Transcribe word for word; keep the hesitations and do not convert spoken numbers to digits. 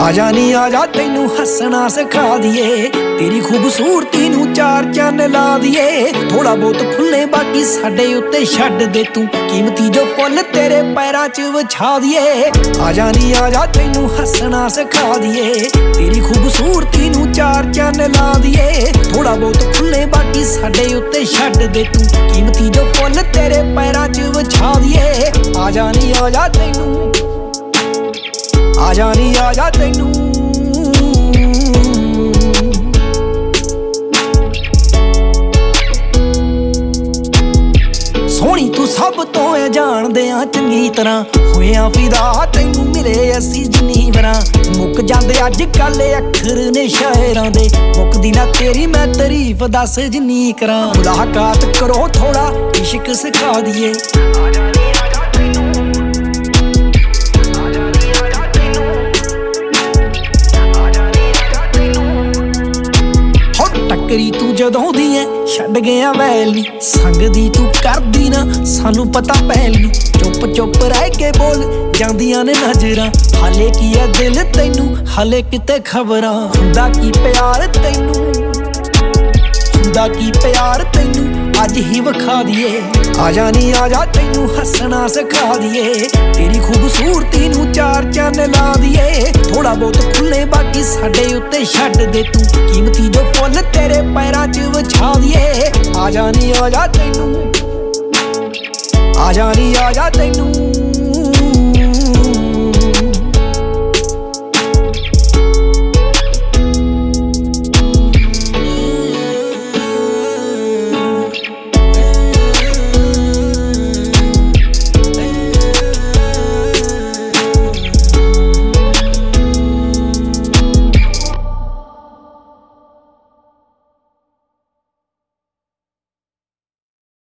आजा नी आजा तैनू हसना सिखा दिए, तेरी खूबसूरती नू चार चन ला दिए। थोड़ा बहुत खुले बाकी साडे उत्ते छड्ड दे तू, कीमती जो फुल तेरे पैरां च विछा दिए। आजा नी आजा तैनू हसना सिखा दिए, तेरी खूबसूरती नू चार चन ला दिए। थोड़ा बहुत खुले बाकी साडे उत्ते छड्ड दे तू, कीमती जो फुल तेरे पैरां च विछा दिए। आजा नी आजा तैनू आजा नी आजा तैनू सोहनी तू सब तो है जानदे आ चंगी तरह, होया फिदा तैनू मिले असी जिन्नी वरां। मुक जांदे अज कल अखर ने शायरां दे, मुकदी ना तेरी मैं तारीफ दस जिन्नी करां। मुलाकात करो थोड़ा इश्क सिखा दिए, टक्करी तू जदों दी है छड्ड गया वैली, संग दी तू करदी ना सानू पता पहली। चुप चुप रह के बोल जांदियां ने नजरां, हाले की है दिल तैनू हाले किते खबरां। हुंदा की प्यार तैनू हुंदा की प्यार तैनू अज ही विखा दिए। आजा नी आजा तैनू हसना सिखा दिए, तेरी खूबसूरती नू चार चन ला दिए। थोड़ा बहुत खुले बाकी साडे उत्ते छड्ड दे तू, कीमती जो फुल तेरे पैरां च विछा दिए। आजा नी आजा तैनू आजा नी आजा तैनू